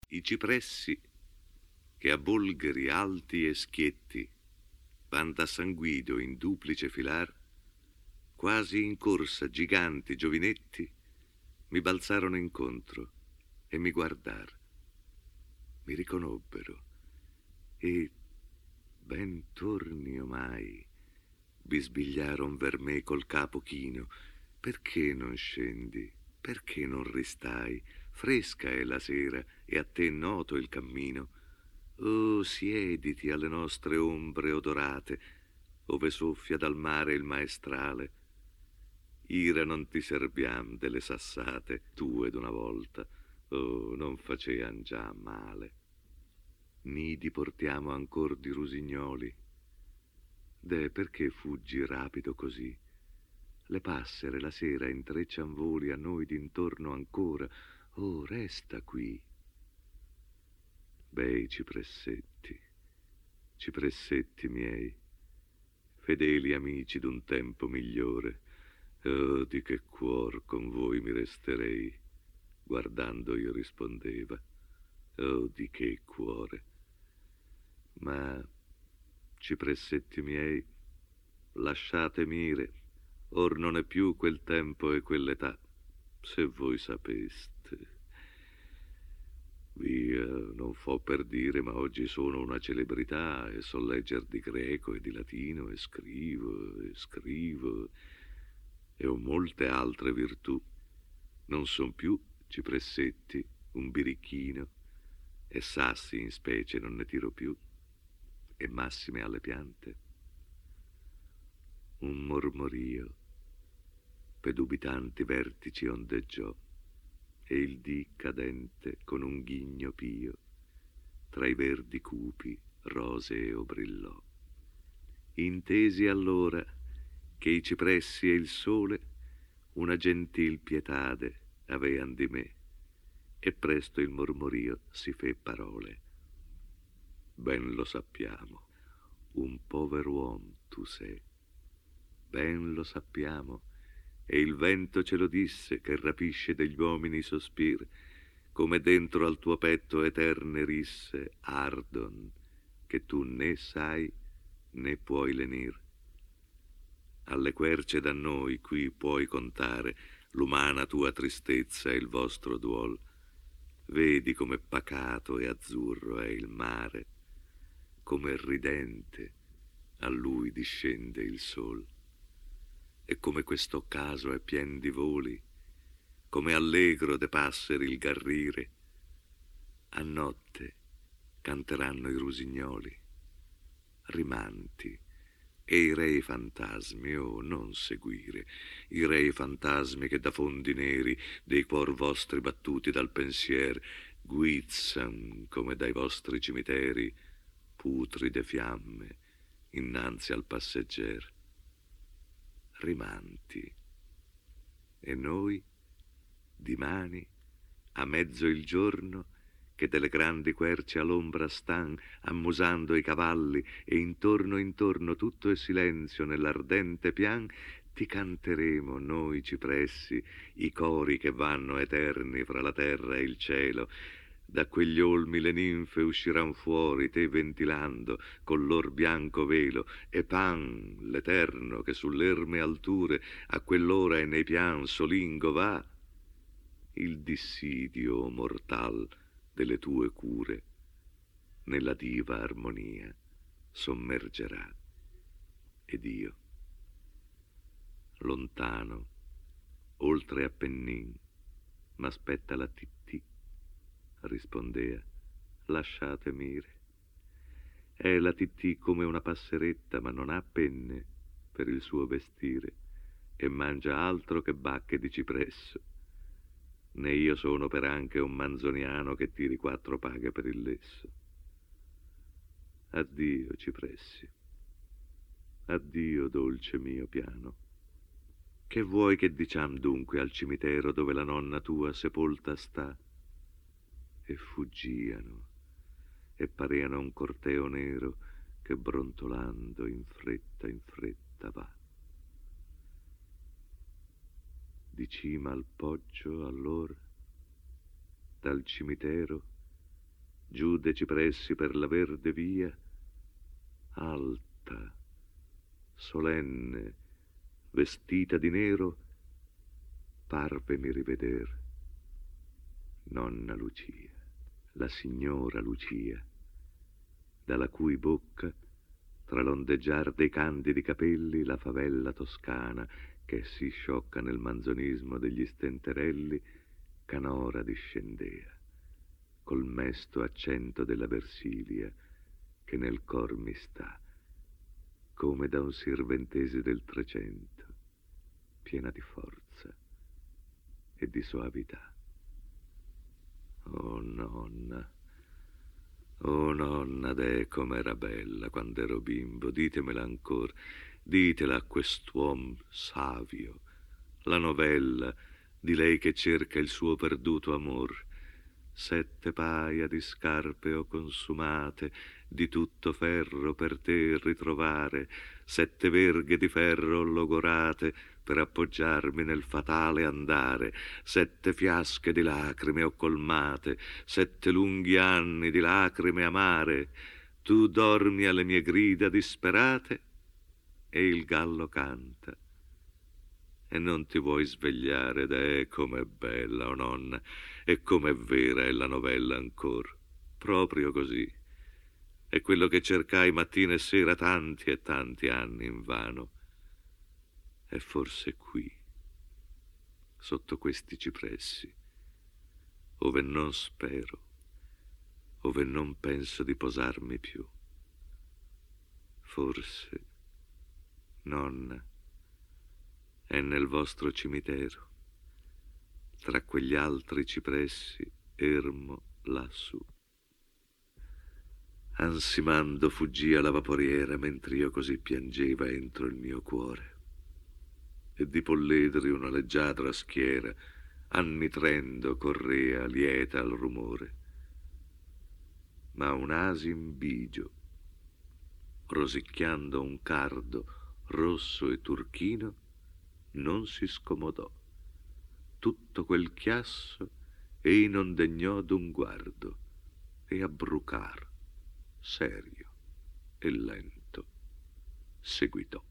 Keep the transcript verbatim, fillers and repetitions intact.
I cipressi, che a bolgheri alti e schietti van da San Guido in duplice filar, quasi in corsa giganti giovinetti, mi balzarono incontro e mi guardar. Mi riconobbero e, ben torni omai, bisbigliaron ver me col capo chino. Perché non scendi? Perché non ristai? Fresca è la sera e a te noto il cammino. Oh, siediti alle nostre ombre odorate, ove soffia dal mare il maestrale. Ira non ti serbiam delle sassate tue d'una volta, oh, non facean già male. Nidi portiamo ancor di rusignoli. Deh, perché fuggi rapido così? Le passere la sera intreccian voli a noi d'intorno ancora. Oh, resta qui. Bei cipressetti, cipressetti miei, fedeli amici d'un tempo migliore. Oh, di che cuor con voi mi resterei. Guardando io rispondeva. Oh, di che cuore. Ma, cipressetti miei, lasciate mire. Or non è più quel tempo e quell'età, se voi sapeste. Via, non fo per dire, ma oggi sono una celebrità e so legger di greco e di latino e scrivo e scrivo e ho molte altre virtù. Non son più cipressetti, un birichino, e sassi in specie non ne tiro più, e massime alle piante. Un mormorio pe dubitanti vertici ondeggiò, e il dì cadente con un ghigno pio tra i verdi cupi roseo brillò. Intesi allora che i cipressi e il sole una gentil pietade avean di me, e presto il mormorio si fe parole. Ben lo sappiamo, un pover'uom tu sei, ben lo sappiamo, e il vento ce lo disse che rapisce degli uomini i sospir, come dentro al tuo petto eterne risse ardon, che tu né sai né puoi lenir. Alle querce da noi qui puoi contare l'umana tua tristezza e il vostro duol. Vedi come pacato e azzurro è il mare, come ridente a lui discende il sol. E come questo caso è pien di voli, come allegro de passeri il garrire. A notte canteranno i rusignoli, rimanti, e i rei fantasmi, oh, non seguire, i rei fantasmi che da fondi neri dei cuor vostri battuti dal pensier guizzan come dai vostri cimiteri putride fiamme innanzi al passegger. Rimanti, e noi dimani a mezzo il giorno che delle grandi querce all'ombra stan ammusando i cavalli e intorno intorno tutto è silenzio nell'ardente pian, ti canteremo noi cipressi i cori che vanno eterni fra la terra e il cielo. Da quegli olmi le ninfe usciran fuori, te ventilando col lor bianco velo, e Pan, l'eterno, che sull'erme alture a quell'ora e nei pian solingo va, il dissidio mortal delle tue cure nella diva armonia sommergerà. Ed io, lontano, oltre Appennin, m'aspetta la Tittì, rispondea, lasciatemi. È la Tittì come una passeretta, ma non ha penne per il suo vestire e mangia altro che bacche di cipresso. Né io sono per anche un manzoniano che tiri quattro paghe per il lesso. Addio, cipressi. Addio, dolce mio piano. Che vuoi che diciam dunque al cimitero dove la nonna tua sepolta sta? E fuggiano, e pareano un corteo nero che brontolando in fretta in fretta va. Di cima al poggio allora, dal cimitero, giù de cipressi per la verde via, alta, solenne, vestita di nero, parvemi riveder nonna Lucia, la signora Lucia, dalla cui bocca, tra l'ondeggiar dei candidi capelli, la favella toscana, che si sciocca nel manzonismo degli stenterelli, canora discendea, col mesto accento della Versilia, che nel cor mi sta, come da un sirventese del Trecento, piena di forza e di soavità. Oh nonna, oh nonna, de com'era bella quando ero bimbo, ditemela ancora, ditela a quest'uom savio, la novella di lei che cerca il suo perduto amor. Sette paia di scarpe ho consumate, di tutto ferro per te ritrovare, sette verghe di ferro ho logorate per appoggiarmi nel fatale andare, sette fiasche di lacrime ho colmate, sette lunghi anni di lacrime amare. Tu dormi alle mie grida disperate e il gallo canta. E non ti vuoi svegliare, deh, com'è bella, oh nonna, e com'è vera è la novella ancor, proprio così. È quello che cercai mattina e sera tanti e tanti anni invano. È forse qui, sotto questi cipressi, ove non spero, ove non penso di posarmi più. Forse, nonna, è nel vostro cimitero, tra quegli altri cipressi, ermo lassù. Ansimando fuggì alla vaporiera, mentre io così piangeva entro il mio cuore. E di polledri una leggiadra schiera, annitrendo, correa lieta al rumore. Ma un asin bigio, rosicchiando un cardo rosso e turchino, non si scomodò. Tutto quel chiasso ei non degnò d'un guardo, e a brucar, serio e lento, seguitò.